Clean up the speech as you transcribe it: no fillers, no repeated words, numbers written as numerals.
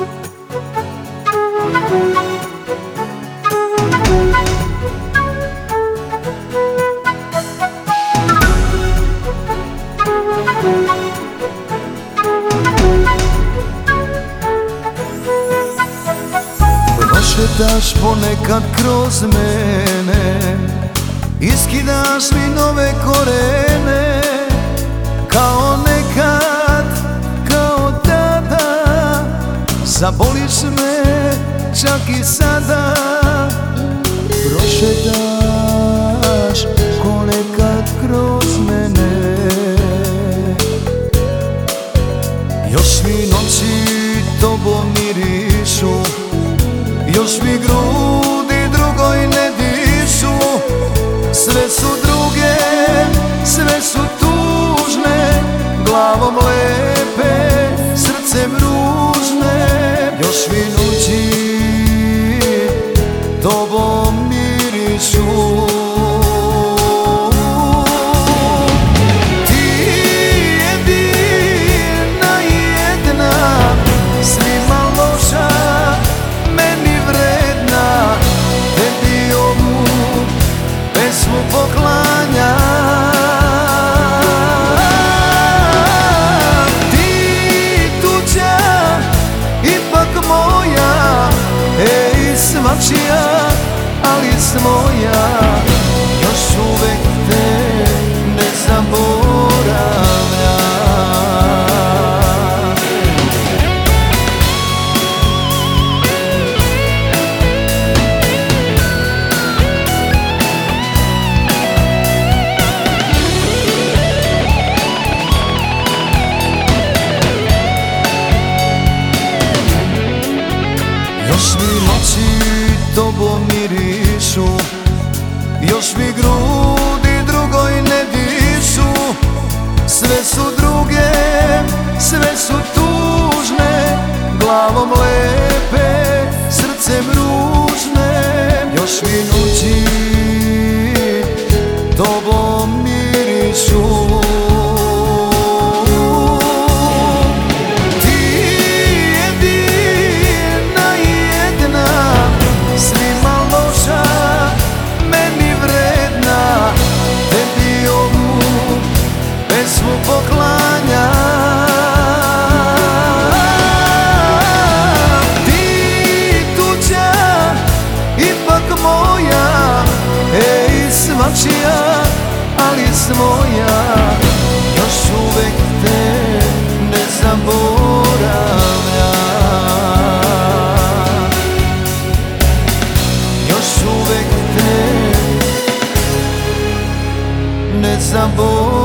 Prošetaš ponekad kroz mene, iskidaš mi nove korene. Kao nekad, kao tada, zaboliš me čak i sada. Prošetaš ponekad kroz mene, još mi noći tobom mirišu, još mi grudi drugoj ne dišu. Sve su druge, sve su tužne, glavom lepe, srcem ružne. Još mi noći tobom mirišu. Ti jedina, jedna, svima loša, meni vredna. Tebi ovu pesmu poklanjam. Svačija, ali svoja, još uvek te ne zaboravljam. Još mi noći tobom mirišu, još mi grudi drugoj ne dišu. Sve su druge, sve su tužne, glavom lepe, srcem ružne. Još mi noći tobom mirišu. Pesmu poklanjam. Ti tuđa, ipak moja, ej svačija, ali svoja, još uvek te ne zaboravljam. Još uvek te ne zaboravljam.